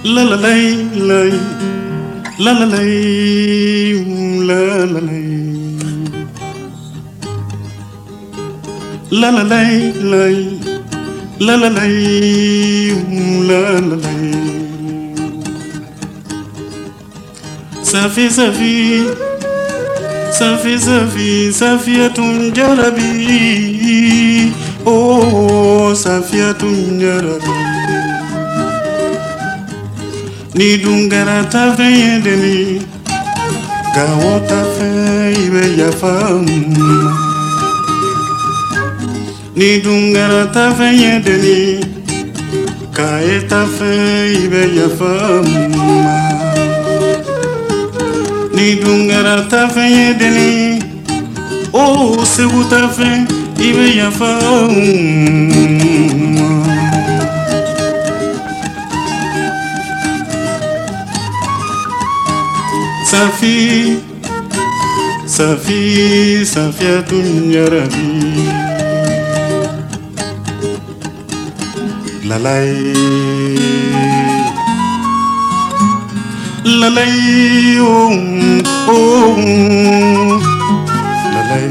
La la lay lay, la la lay, la la lay, la la lay lay, la la lay, la la lay. Safi safi, safi safi, Safiatun Jarabi. Oh, Safiatun Jarabi. Ni dungara ta fe de ni gawo ta fe ibe ya fam. Ni dungara ta fe de ni kae ta fe ibe ya fam. Ni dungara ta fe de ni oh se ta fe ibe ya fam. Safi, Safi, Safiatun Jarabi. Lalai, lalai, oh, oh, lalai,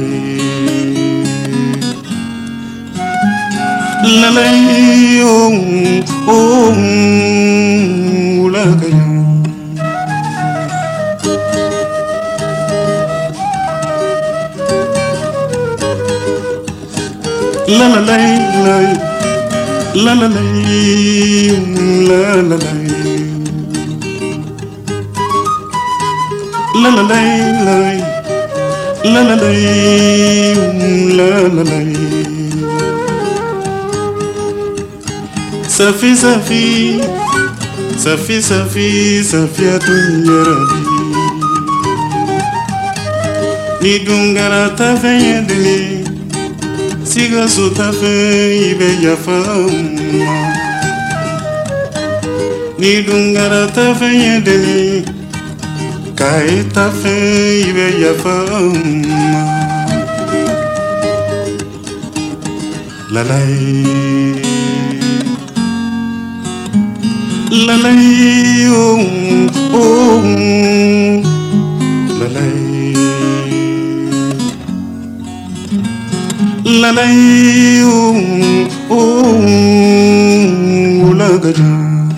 lalai, oh, oh, lagaya. La la lay lay, la la lay, la la lay, la la lay lay, la la lay, la la lay. Safi safi, safi safi, Safiatun Jarabi. Ni dungara ta fe de ni. Siga sota fe ibe ya fama. Ni dungara ta fe de ni kae ta fe ibe ya fama. La lay, la lay, oh, oh, la lay. La la oh oh la gaja.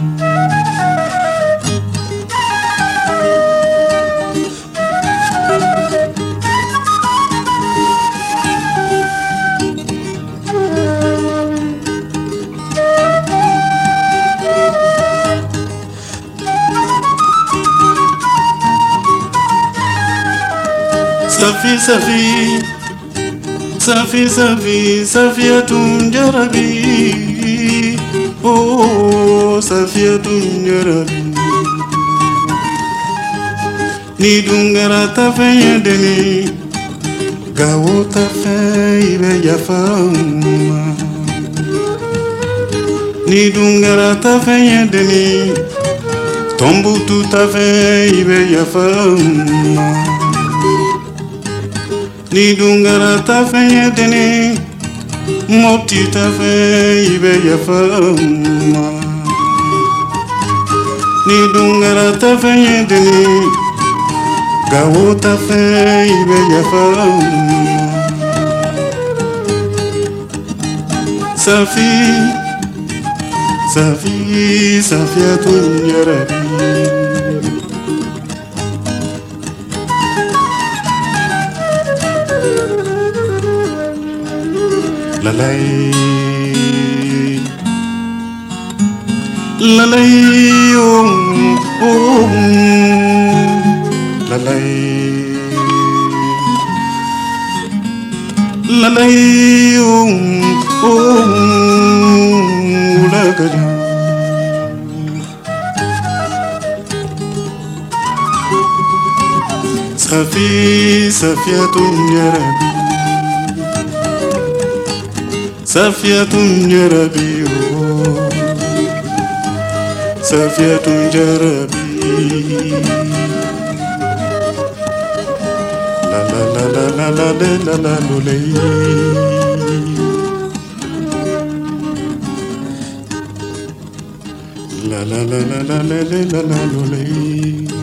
Safi safi, Safi safi, Safiatun Jarabi. Oh, Safiatun Jarabi. Ni dungara ta fe de ni gawo ta fe ibe ya fama. Ni dungara ta fe de ni tombu tu ta fe ibe ya fama. Ni dungara ta fe de ni moti ta fe ibe ya fama. Ni dungara ta fe de ni gawo ta fe ibe ya fama. Safi, Safi, Safiatun Jarabi. La lay, la lay, oh, oh, la lay, la lay, oh, oh, la gaja. Safi, Safiatun Jarabi. Safiatun Jarabi, oh, Safiatun Jarabi. La la la la la la la la la la. La la la la la la la la la la.